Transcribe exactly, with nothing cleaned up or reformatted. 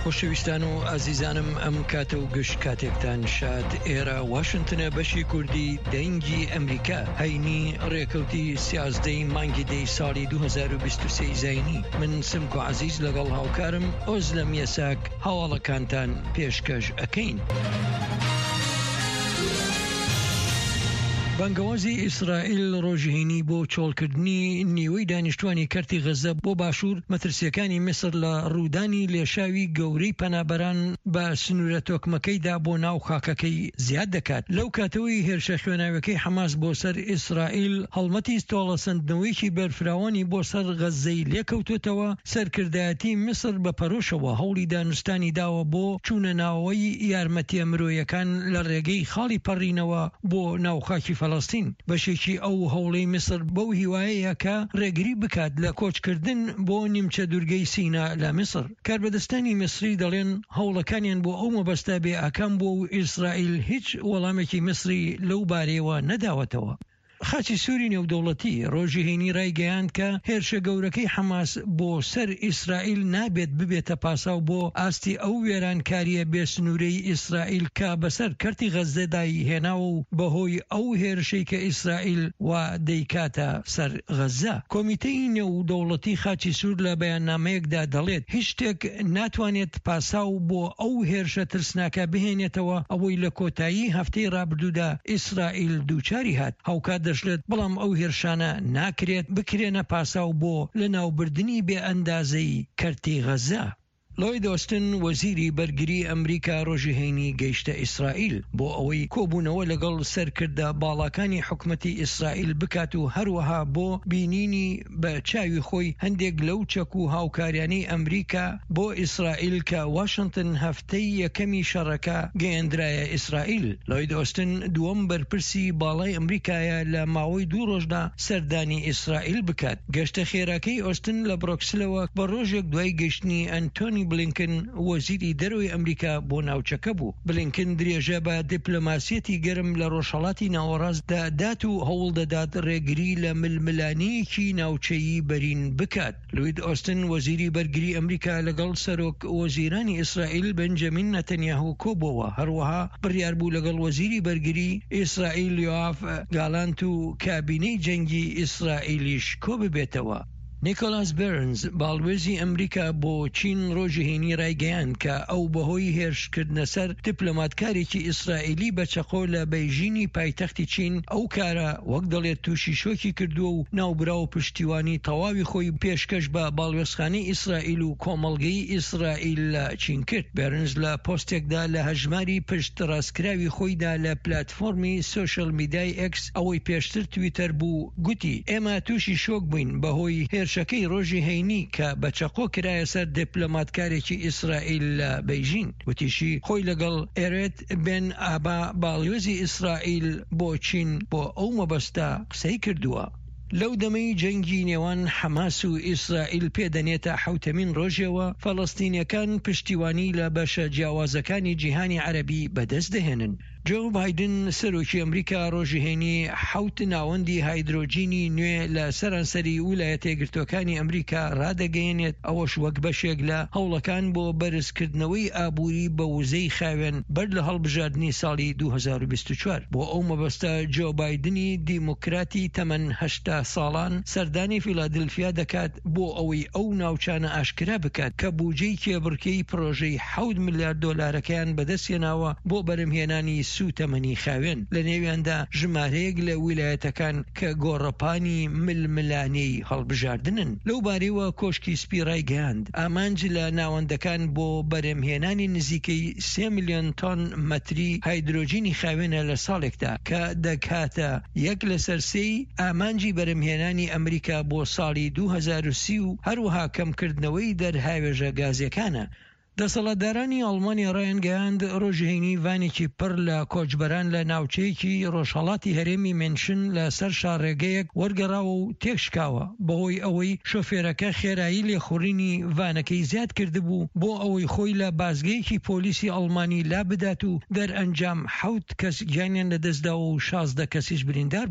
خۆشەویستان و ئازیزانم ئەم کاتە و گشت کاتێکتان شاد. ئێرە واشنگتنە بەشی کوردی دەنگی ئەمریکا هەینی ڕێکەوتی سیازدەی مانگی دەی ساڵی دوو هەزار و بیست و سێ زاینی. من سمک و عەزیز لەگەڵ هاوکارم ئۆزلە میەساک هەواڵەکانتان پێشکەش ئەکەین. بانگەوازی ئیسرائیل ڕۆژهێنی بۆ چۆڵکردنی نیوەی دانیشتوانی کەرتی غەزە بۆ باشوور مەترسیەکانی میسر لە ڕوودانی لێشاوی گەورەی پەنابەران بە سنوورە تۆکمەکەیدا بۆ ناو خاکەکەی زیاد دەکات. لەو کاتەوەی هێرشە خوێناوەکەی حەماس بۆ سەر ئیسرائیل هەڵمەتی تۆڵەسەندنەوەیکی بەرفراوانی بۆ سەر غەزەی لێکەوتوتەوە، سەرکردایەتی میسر بە پەرۆشەوە هەوڵی دانوستانی داوە بۆ چوونە ناوەوەی یارمەتیە مرۆیەکان لە ڕێگەی خاڵی پەڕینەوە بۆ ناو خاکی فەڵەستین. بەشێکی ئەو هەوڵەی میسر بەو هیوایەیە کە ڕێگری بکات لە کۆچکردن بۆ نیمچە دوورگەی سینا لە میسر. کاربەدەستانی میسری دەڵێن هەوڵەکانیان بۆ ئەو مەبەستە بێ ئاکام بۆ و ئیسرائیل هیچ وەڵامێکی میسری لەو بارەیەوە نەداوەتەوە. خاچی سووری نێودەوڵەتی ڕۆژهێنی ڕایگەیاند کە هێرشە گەورەکەی حەماس بۆ سەر ئیسرائیل نابێت ببێتە پاساو بۆ ئاستی ئەو وێرانکاریە بێسنوورەی ئیسرائیل کە بەسەر کەرتی غەزەدای هێناوە و بەهۆی ئەو هێرشەی کە ئیسرائیل وا دەیکاتە سەر غەزە. کۆمیتەی نێودەوڵەتی خاچی سوور لە بەیاننامەیەکدا دەڵێت هیچ شتێک ناتوانێت پاساو بۆ ئەو هێرشە ترسناکە بهێنێتەوە ئەوەی لە کۆتایی هەفتەی ڕابردوودا ئیسرائیل دووچاری هات. هاوکات دەشلێت بەڵام ئەو هێرشانە ناکرێت بکرێنە پاساو بۆ لە ناوبردنی بێ ئەندازەی کەرتی غەزە. لۆید ئۆستن وەزیری بەرگری ئەمریکا ڕۆژهێنی گەیشتە ئیسرائیل بۆ ئەوەی کۆبوونەوە لەگەڵ سەرکردە باڵاکانی حکومەتی ئیسرائیل بکات و هەروەها بۆ بینینی بە چاوی خۆی هەندێک لەو چەک و هاوکاریانەی ئەمریکا بۆ ئیسرائیل کە واشنگتن هەفتەی یەکەمی شەڕەکە گەیەندرایە ئیسرائیل. لۆید ئۆستن دووەم بەرپرسی باڵای ئەمریکایە لە ماوەی دوو ڕۆژدا سەردانی ئیسرائیل بکات. گەشتە خێراکەی ئۆستن لە بڕۆکسلەوە بە ڕۆژێک دوای گەشتنی ئەنتۆنی بلینکن وەزیری دەرەوەی ئەمریکا بۆ ناوچەکە بوو. بلینکن درێژە بە دیپلۆماسیەتی گەرم لە ڕۆژهەڵاتی ناوەڕاستدا دات و هەوڵ دەدات ڕێگری لە ململانەیەکی ناوچەیی بەرین بکات. لۆید ئۆستن وەزیری بەرگری ئەمریکا لەگەڵ سەرۆک وەزیرانی ئیسرائیل بنجەمین نەتەنیاهو کۆبووەوە. هەروەها بڕیار بوو لەگەڵ وەزیری بەرگری ئیسرائیل یۆآف گالانت و کابینەی جەنگی ئیسرائیلیش کۆ ببێتەوە. نیکۆلاس بێرنز باڵوێزی ئەمریکا بۆ چین ڕۆژهێنی ڕایگەیاند کە ئەو بەهۆی هێرشکردنە سەر دیپلۆماتکارێکی ئیسرائیلی بەچەقۆ لە بەیژینی پایتەختی چین ئەو کارە وەک دەڵێت تووشی شۆکی کردووە و ناوبرا و پشتیوانی تەواوی خۆی پێشکەش بە باڵوێزخانەی ئیسرائیل و کۆمەڵگەی ئیسرائیل لە چین کرد. بێرنز لە پۆستێکدا لە هەژماری پشت ڕاستکراوی خۆیدا لە پلاتفۆرمی سۆشەل میدیای ئێکس ئەوەی پێشتر تویتەر بوو گوتی ئێمە تووشی شۆک بووین بەهۆی هێرش شەکەی ڕۆژی هەینی کە بەچەقۆ کرایە سەر دیپلۆماتکارێکی ئیسرائیل لە بەیژین. وتیشی خۆی لەگەڵ ئێرێت بێن ئابا باڵوێزی ئیسرائیل بۆ چین بۆ ئەو مەبەستە قسەی کردووە. لەو دەمەی جەنگی نێوان حەماس و ئیسرائیل پێدەنێتە حوتەمین ڕۆژێەوە فەڵەستینیەکان پشتیوانی لە بەشە جیاوازەکانی جیهانی عەرەبی بەدەست دەهێنن. جو بایدن سەرۆکی ئەمریکا ڕۆژهێنی حوت ناوەندی هایدرۆجینی نوێ لە سەرانسەری ویلایەتە یەکگرتووەکانی ئەمریکا ڕادەگەیەنێت، ئەوەش وەک بەشێک لە هەوڵەکان بۆ بەرزکردنەوەی ئابووری بە وزەی خاوێن بەر لە هەڵبژاردننی ساڵی دوو هەزار و بیست و چوار. بۆ ئەو مەبەستە جو بایدنی دیموکراتی تەمەن هەشتا ساڵان سەردانی فیلادلفیا دەکات بۆ ئەوەی ئەو ناوچانە ئاشکرا بکات کە بوجەی کێبڕکەی پرۆژەی حەوت ملیار دۆلارەکەیان بەدەستێناوە بۆ بەرهێنانی سوتەمەنی خاوێن. لە نێویاندا ژمارەیەک لە ویلایەتەکان کە گۆڕەپانی ململانەی هەڵبژاردنن. لەو بارەیەوە کۆشکی سپی ڕایگەیاند ئامانج لە ناوەندەکان بۆ بەرهێنانی نزیکەی سێ میلیۆن تۆن مەتری هایدرۆجینی خاوێنە لە ساڵێکدا کە دەکاتە یەک لەسەر سێی ئامانجی بەرهێنانی ئەمریکا بۆ ساڵی دوو هەزار و سی و هەروەها کەمکردنەوەی دەرهاوێژە گازیەکانە. دەسەڵاتدارانی ئەڵمانیا ڕایانگەیاند ڕۆژهێنی ڤانێکی پڕ لە کۆچبەران لە ناوچەیەکی ڕۆژهەڵاتی هەرێمی مێنشن لە سەر شارڕێگەیەک وەرگەڕاوە و تێکشکاوە بەهۆی ئەوەی شۆفێرەکە خێرایی لێخوڕینی ڤانەکەی زیاد کردبوو بۆ ئەوەی خۆی لە بازگەیەکی پۆلیسی ئەڵمانی لا بدات و دەرئەنجام حەوت کەس گیانیان لەدەستدا و شازدە کەسیش بریندار